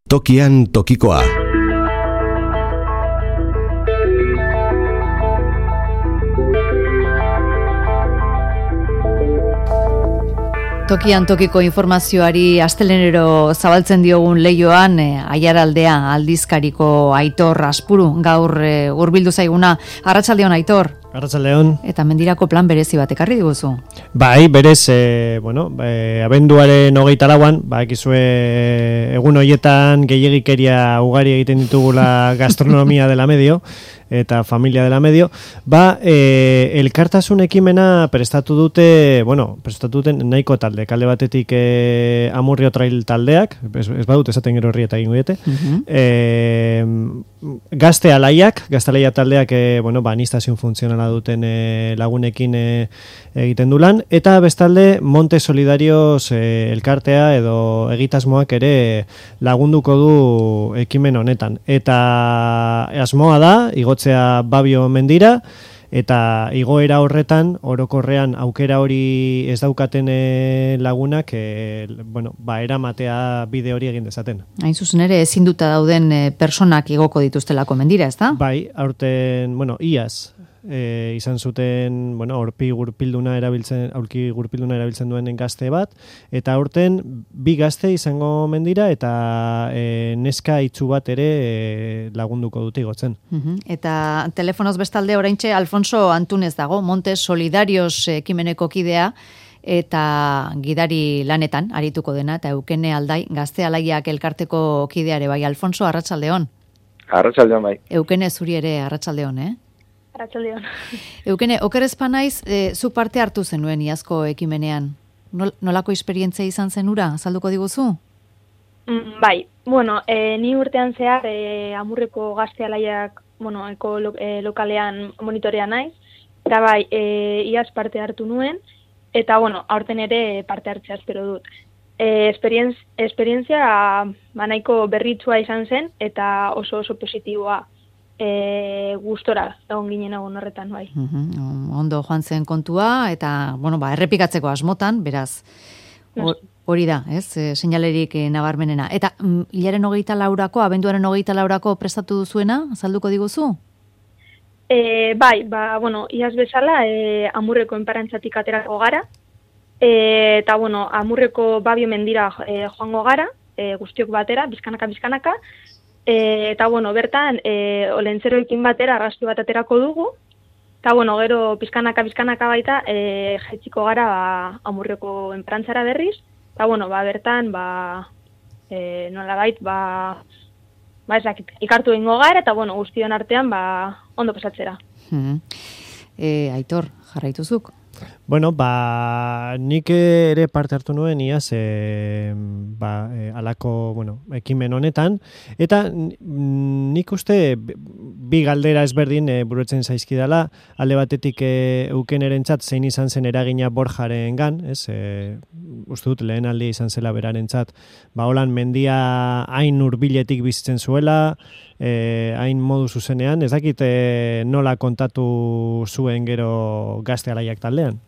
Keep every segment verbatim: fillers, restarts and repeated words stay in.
Tokian tokikoa. Tokian tokiko informazioari astelehenero zabaltzen diogun leioan eh, Aiaraldea aldizkariko Aitor Aspuru gaur eh, hurbildu zaiguna. Arratsaldeon Aitor. Arratsaldeon. Eta mendirako plan berezi bat ekarri diguzu. Bai, berez, e, bueno, e, abenduaren hogeita lauan, ba, ekizue egun hoietan gehiegikeria ugari egiten ditugula gastronomia dela medio, eta familia dela medio, ba, e, elkartasun ekimena prestatu dute, bueno, prestatu duten nahiko talde, kalde batetik e, Amurrio Trail taldeak, ez, ez badut esaten gero horri eta ingo diete, uh-huh. e, gazte alaiak, gazte alaia taldeak, e, bueno, ba, anistazioen funtzionala duten e, lagunekin e, egiten du lan, eta bestalde Monte Solidarios e, elkartea edo egitasmoak ere lagunduko du ekimen honetan. Eta asmoa da, igotzea Babio mendira, eta igoera horretan, orokorrean aukera hori ez daukaten e, lagunak, e, bueno, ba, eramatea bide hori egin dezaten. Hain zuzen ere, ezinduta dauden e, personak igoko dituztelako mendira, ez da? Bai, aurten, bueno, iaz, E, izan zuten, bueno, aurpi gurpilduna erabiltzen, aurki gurpilduna erabiltzen duen gazte bat, eta aurten bi gazte izango mendira eta e, neska itzu bat ere e, lagunduko dute igotzen. Uh-huh. Eta telefonoz bestalde oraintxe Alfonso Antunez dago, Monte Solidarios ekimeneko kidea, eta gidari lanetan arituko dena, eta Eukene Aldai, gazte alaiak elkarteko kideare bai. Alfonso, arratsaldeon. Arratsaldeon bai. Eukene zuri ere arratsaldeon, eh? Arratsaldeon. Eukene, okerezpa naiz, e, zu parte hartu zenuen iazko ekimenean. Nol, nolako esperientzia izan zenura? Azalduko diguzu? Mm, bai, bueno, e, ni urtean zehar e, Amurreko gazte alaiak, bueno, eko lo, e, lokalean monitorea naiz, eta bai, e, iaz parte hartu nuen, eta bueno, aurten ere parte hartzea espero dut. E, esperienz, esperientzia nahiko berritsua izan zen, eta oso oso positiboa. E, gustora egon ginen egun horretan bai. Uh-huh. Ondo joan zen kontua eta bueno, ba, errepikatzeko asmotan, beraz hori da, ez? E, seinalerik e, nabarmenena. Eta mm, hilaren hogeita laurako, abenduaren hogeita laurako prestatu duzuena, azalduko diguzu? E, bai, ba, bueno, iaz bezala e, Amurreko enparantzatik aterako gara, e, eta bueno, Amurreko Babio mendira e, joango gara, e, guztiok batera, bizkanaka, bizkanaka, E, eta, bueno, bertan, e, olentzeroekin batera argazki bat aterako dugu, eta, bueno, gero pizkanaka-pizkanaka baita, e, jaitsiko gara, ba, Amurreko enprantzara berriz, eta, bueno, ba, bertan, ba, e, nolabait, ba, ba, ezakit, ikartu ingo gara, eta, bueno, guztion artean, ba, ondo pasatzera. Hmm. E, Aitor, jarraituzuk? Bueno, ba, nik ere parte hartu nuen iaz e, ba, e, alako, bueno, ekimen honetan, eta nik uste bi galdera ezberdin e, burutzen zaizkidala, alde batetik e, Eukenerentzat zein izan zen eragina Borjaren gan, ez, e, uste dut lehen aldi izan zela berarentzat, ba, holan mendia hain hurbiletik bizitzen zuela, E, hain modu zuzenean, ez dakit e, nola kontatu zuen gero gazte alaiak taldean?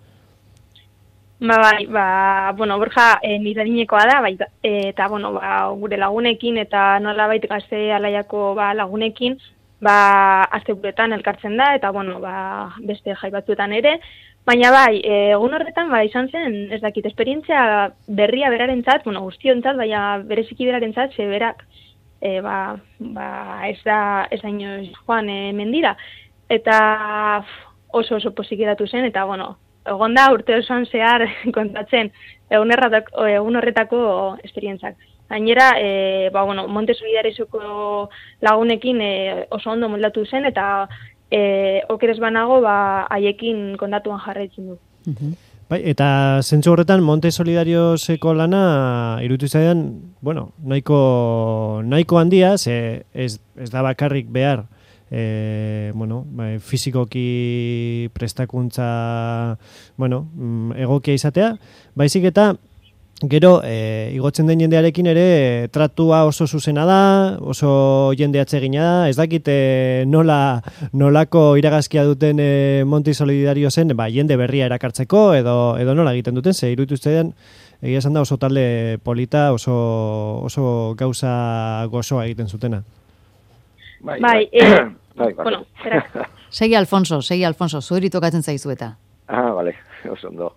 Ba, bai, ba, bueno, Borja e, nire adinekoa da, bai, e, eta, bueno, ba, gure lagunekin eta nola bait gazte alaiako ba, lagunekin, ba, asteburuetan elkartzen da, eta, bueno, ba, beste jai batzuetan ere, baina bai, egun horretan, ba, izan zen, ez dakit, esperientzia berria berarentzat, bueno, guztiontzat, baina bereziki berarentzat, ze berak, E, ba, ba, ez da ez da inoiz joan e, mendira, eta oso oso pozik geratu zen, eta bueno, egon da urte osoan zehar kontatzen egun, erratako, egun horretako esperientzak. Gainera, e, ba, bueno, Monte Solidarioseko lagunekin e, oso ondo moldatu zen, eta e, okerez banago ba, haiekin kontatuan jarraitzen du. Uh-huh. Bai, eta zentzu horretan Monte Solidarioseko lana iruditu zaidan, bueno, nahiko, nahiko handia, ze ez, ez da bakarrik behar e, bueno, bai, fizikoki prestakuntza, bueno, egokia izatea, baizik eta gero, e, igotzen den jendearekin ere, tratua oso zuzena da, oso jende atsegina da, ez dakit e, nola, nolako iragazkia duten e, Monte Solidariosen, ba, jende berria erakartzeko, edo, edo nola egiten duten, ze iruditu den egia esan da oso talde polita, oso, oso gauza gozoa egiten zutena. Bai, bai, eh, bai, bueno, espera. Segi Alfonso, segi Alfonso, zuheri tokatzen zaizu eta. Ah, vale, oso ondo.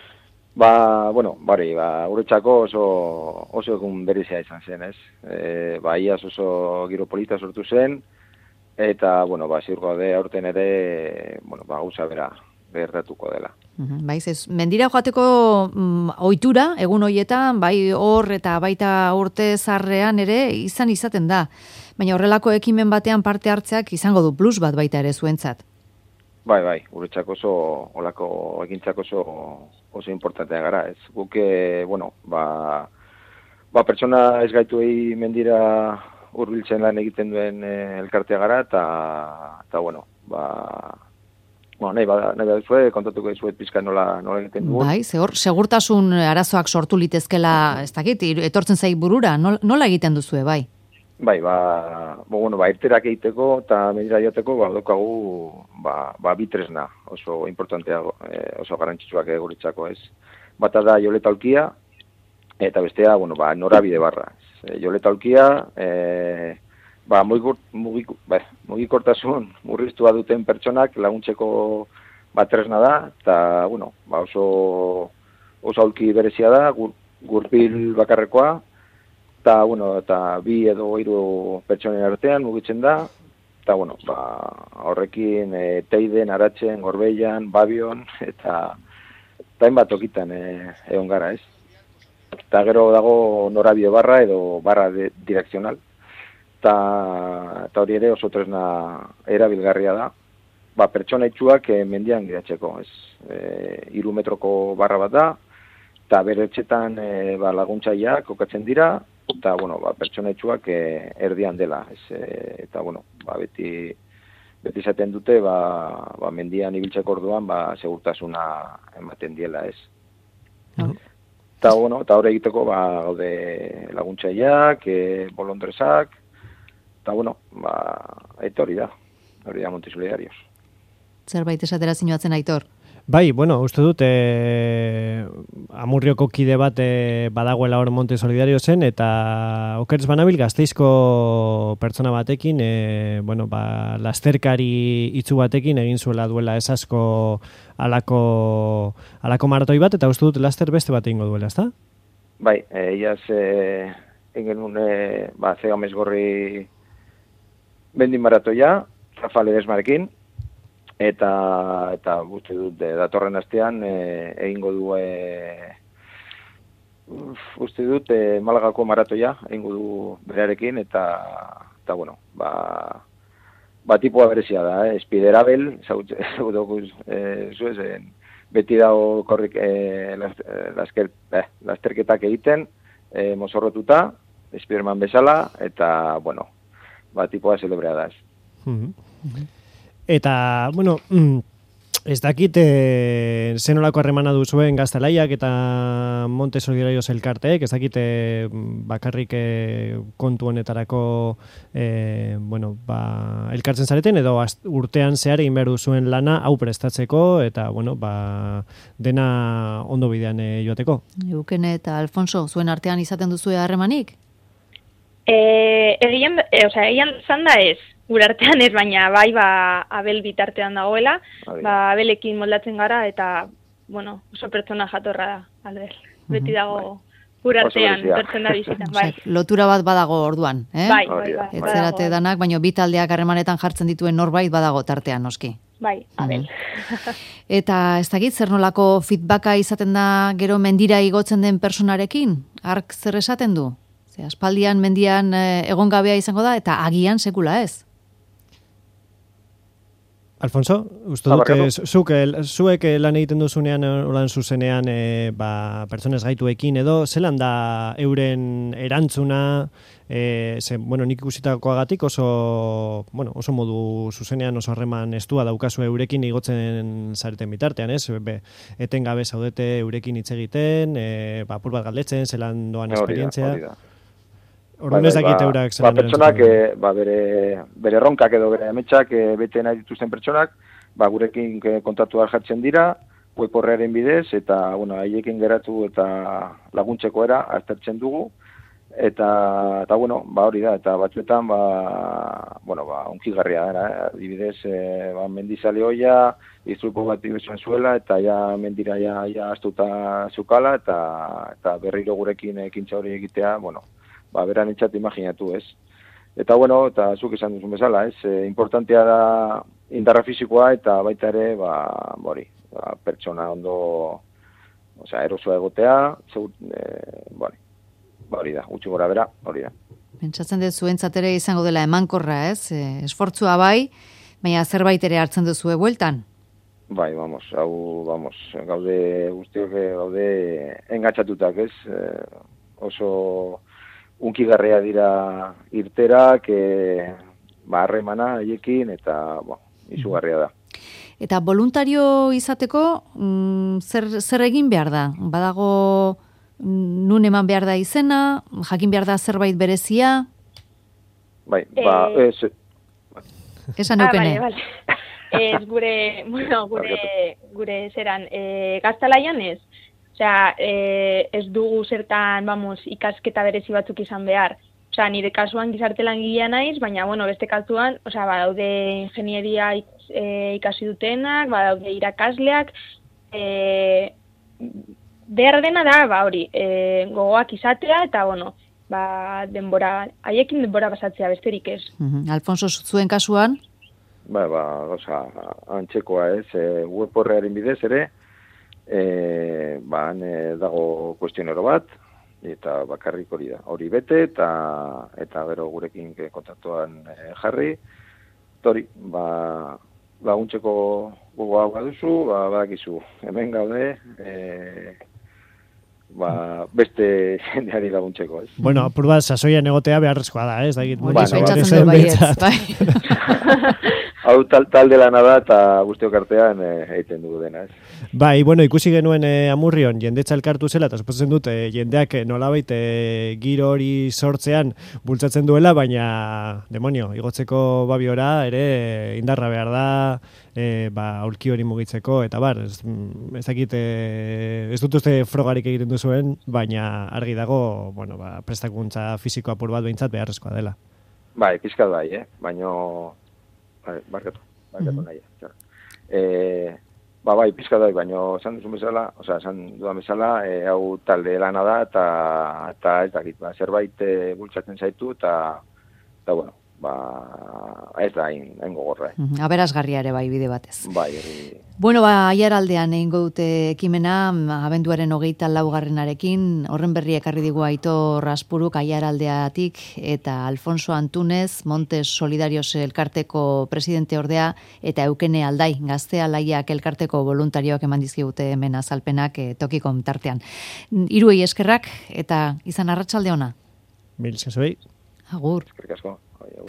Ba, bueno, bari, ba, guretzako oso, oso egun berezia izan zen, ez? E, ba, iaz oso giro polita sortu zen, eta, bueno, ba, ziur gaude aurten ere, bueno, ba, gauza bera, berratuko dela. Uhum, bai, ez, mendira joateko mm, ohitura egun hoietan, bai hor eta baita urte zarrean ere izan izaten da. Baina horrelako ekimen batean parte hartzeak izango du plus bat baita ere zuentzat. Bai, bai, guretzako oso, olako egintzako oso, oso importantea gara, ez. Guke, bueno, ba, ba pertsona ez gaituei mendira hurbiltzen lan egiten duen e, elkartea gara, eta, eta bueno, ba, bueno, nahi bada, nahi bada zuen, kontatuko dizuet pizka nola, nola egiten dugun. Bai, zehor, segurtasun arazoak sortu litezkela, ez dakit, etortzen zaik burura, nola, nola egiten duzue, bai? Bai, ba, bo, bueno, ba, irterak egiteko eta medira joteko, ba, dokagu, ba, ba, bitresna, oso importantea, oso garrantzitsuak guretzako, ez. Bata da joleta aulkia, eta bestea, bueno, ba, norabide barra. E, joleta aulkia, e, ba, mugik, ba, mugikortasun murriztua duten pertsonak laguntzeko ba, tresna da, eta, bueno, ba, oso, oso aulki berezia da, gur, gurpil bakarrekoa, eta, bueno, eta bi edo hiru pertsonen artean mugitzen da, eta, bueno, ba, horrekin e, teiden, aratzen, gorbeian, babion, eta hainbat tokitan e, egon gara, ez? Eta gero dago norabide barra edo barra de, direkzional, eta, eta hori ere oso tresna erabilgarria da, ba, pertsona itxuak e, mendian gidatzeko, ez? E, iru metroko barra bat da, eta bere etxetan e, ba, laguntzaileak kokatzen dira, eta, bueno, ba, pertsona itxuak e, erdian dela, ez, e, eta, bueno, ba, beti, beti izaten dute, ba, ba, mendian ibiltzeko orduan, ba, segurtasuna ematen diela, ez. Mm. Eta, bueno, eta hori egiteko, ba, gaude laguntzaileak, e, bolondresak, eta, bueno, ba, eta hori da, hori da Monte Solidarios. Zerbait esatera zinuatzen Aitor. Bai, bueno, uste dut e, Amurrioko kide bat e, badagoela hor Monte Solidariosen, eta okertz banabil Gasteizko pertsona batekin, e, bueno, ba, lasterkari itzu batekin egin zuela duela ez asko alako, alako maratoi bat, eta uste dut laster beste bat egingo duela, ezta? Bai, e, iaz e, egin un, e, ba, Zega Mesgorri bendin maratoia, Rafa Ledesmarekin, eta eta uste dut de, datorren astean e, egingo du e, uste dut e, Malagako maratoia egingo du berarekin, eta eta bueno, ba ba tipoa berezia da, eh, Spiderabel, zautuko eh zuezen beti dago korrik eh, laster, eh, lasterketak egiten, eh, mozorrotuta, Spiderman bezala, eta bueno, ba tipoa celebrea da. Mm-hmm. Eta, bueno, ez dakit e, zenolako harremana duzuen Gaztelaiak eta Monte Solidarios elkarteek, ez dakit e, bakarrik e, kontu honetarako e, bueno, ba, elkartzen zareten, edo az, urtean zehar egin behar duzuen lana hau prestatzeko, eta, bueno, ba, dena ondo bidean e, joateko. Euken eta Alfonso, zuen artean izaten duzue harremanik? Eh, egian, e, o sea, egian zanda ez. Gure artean ez, baina bai, ba, Abel bitartean dagoela, ba, Abelekin moldatzen gara, eta, bueno, oso pertsona jatorra da, Albert. Beti dago gure artean, pertsona bizitan, bai. Lotura bat badago orduan, eh? Bai, bai, bai. Ez zerate danak, baina bi taldeak harremanetan jartzen dituen norbait badago tartean, noski. Bai, Abel. Eta ez dakit, zer nolako feedbacka izaten da gero mendira igotzen den personarekin? Ark zer esaten du? Ze, aspaldian mendian egon gabea izango da, eta agian sekula ez? Alfonso, uste dut, zuk, zuek lan egiten duzunean, olan zuzenean, e, ba, pertsonez gaituekin edo, zelan da euren erantzuna, e, ze, bueno, nik ikusitakoagatik oso, bueno, oso modu zuzenean oso harreman estua daukazu eurekin igotzen zareten bitartean, ez? Be, etengabe zaudete eurekin hitz egiten, e, ba, apur bat galdetzen, zelan doan esperientzia. Hori da. Orduan ez dakit eurak ba, pertsonak, e, ba, bere, bere ronkak edo bere ametsak e, bete nahi dituzten pertsonak, ba, gurekin kontatu jartzen dira, web horrearen bidez, eta, bueno, haiekin geratu eta laguntzeko era, aztertzen dugu, eta, eta bueno, ba hori da, eta batzuetan, ba, bueno, ba, unkigarria dara, eh? Adibidez, eh, ba, mendizale hoia, iztruko bat ibizuen zuela, eta ja mendira ja, ja astuta zukala, eta, eta berriro gurekin ekintza hori egitea, bueno, ba, beran etxat imaginatu, ez? Eta, bueno, eta zuk esan duzun bezala, ez? E, importantea da indarra fisikoa, eta baita ere, ba, bori, ba, pertsona ondo, osea, erosoa egotea, zeu, e, bori, ba, hori da, gutxi gora bera, hori da. Pentsatzen dut zuentzat ere izango dela emankorra, ez? E, esfortzua bai, baina zerbait ere hartzen duzue bueltan. Bai, vamos, hau, vamos, gaude, guztiok gaude engatxatutak, ez? E, oso unkigarria dira irterak, e, ba, harremana haiekin, eta, bo, izugarria da. Eta voluntario izateko, mm, zer, zer egin behar da? Badago nun eman behar da izena, jakin behar da zerbait berezia? Bai, ba, Eh, ez... Esan Ah, eukene. vale, vale. Ez gure, bueno, gure, gure zeran, e, gaztalaian ez. Osea, e, ez dugu zertan, vamos, ikasketa berezi batzuk izan behar. Osea, nire kasuan gizarte langilea naiz, baina, bueno, beste kasuan, osea, badaude ingenieria ik- e, ikasi dutenak, badaude irakasleak, e, behar dena da, ba, hori, e, gogoak izatea, eta, bueno, ba, denbora, haiekin denbora pasatzea besterik ez. Mhm. Alfonso, zuen kasuan, Ba, ba, oza, antzekoa ez, e, web horrearen bidez ere, e, ba, han e, dago kuestionero bat, eta bakarrik hori da. Hori bete, eta eta gero gurekin kontaktuan e, jarri, eta hori, ba, laguntzeko gogoa baduzu, ba, badakizu, hemen gaude, e, ba, beste jendeari laguntzeko, ez? Bueno, apur bat, sasoian egotea beharrezkoa da, ez? Da, hori Bueno, pentsatzen du baietz, bai. Hau tal, talde lana da, eta guztiok artean e, egiten dugu dena, ez? Bai, bueno, ikusi genuen e, Amurrion jendetza elkartu zela, eta suposatzen dut e, jendeak e, nolabait e, giro hori sortzean bultzatzen duela, baina, demonio, igotzeko babiora ere e, indarra behar da, e, ba, aulki hori mugitzeko, eta bar, ez, ez dakit, e, ez dut uste frogarik egiten duzuen, baina argi dago, bueno, ba, prestakuntza fisiko apur bat behintzat beharrezkoa dela. Bai, pizkat bai, eh? Baino, bai, barkatu, barkatu Mhm. nahi. Txar. E, ba, bai, pizkat bai, baino, esan duzun bezala, osea, esan dudan bezala, e, hau talde lana da, eta, eta ez dakit, ba, zerbait e, bultzatzen zaitu, eta, eta, bueno, ba, ez da hain, hain gogorra, eh? Mhm. Aberasgarria ere bai bide batez. Bai, hori, Bueno, ba, aiaraldean egingo dute ekimena, abenduaren hogeita laugarrenarekin, horren berri ekarri digu Aitor Raspuruk aiaraldeatik, eta Alfonso Antunez, Montes Solidarios elkarteko presidente ordea, eta Eukene Aldai, Gazte Alaiak elkarteko voluntarioak eman dizkigute hemen azalpenak e, tokikom tartean. Hiruei eskerrak, eta izan arratsalde ona. Mil zezuei. Agur. eskerrik asko.